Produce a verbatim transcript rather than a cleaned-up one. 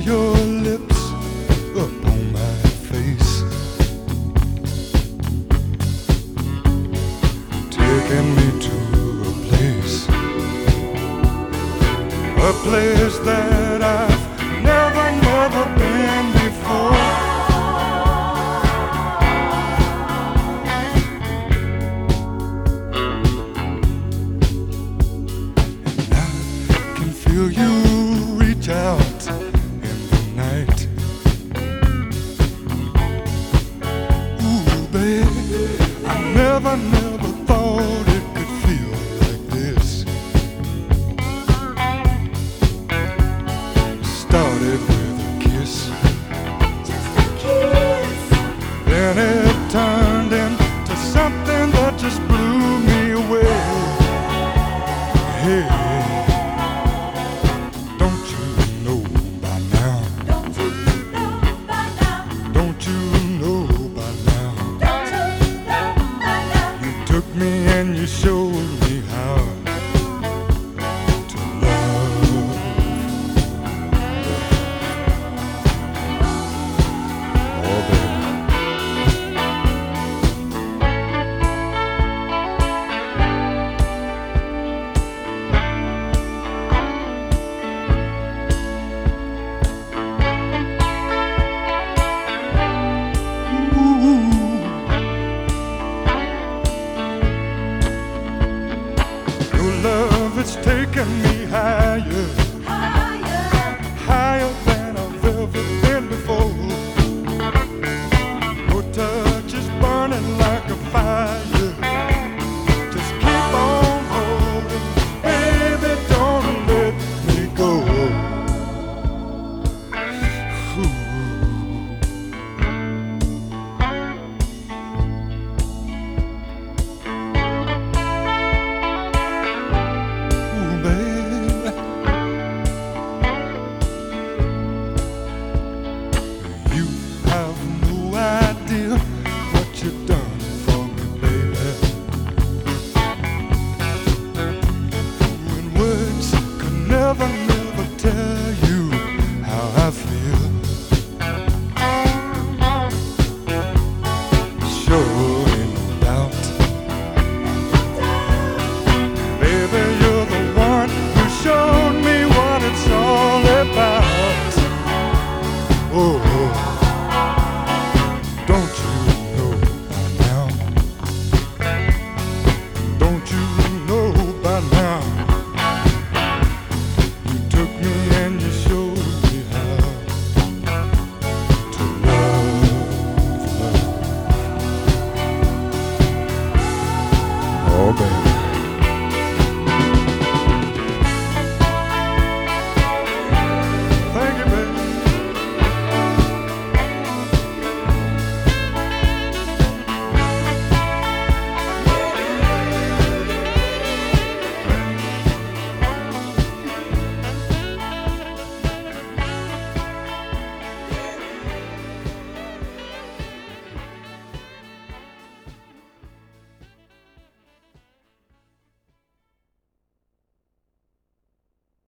your lips upon my face, taking me to a place, a place that I've never, never been before. Feel you reach out in the night. Ooh, baby, I never, never thought it could feel like this. Started with a kiss, just a kiss. Then it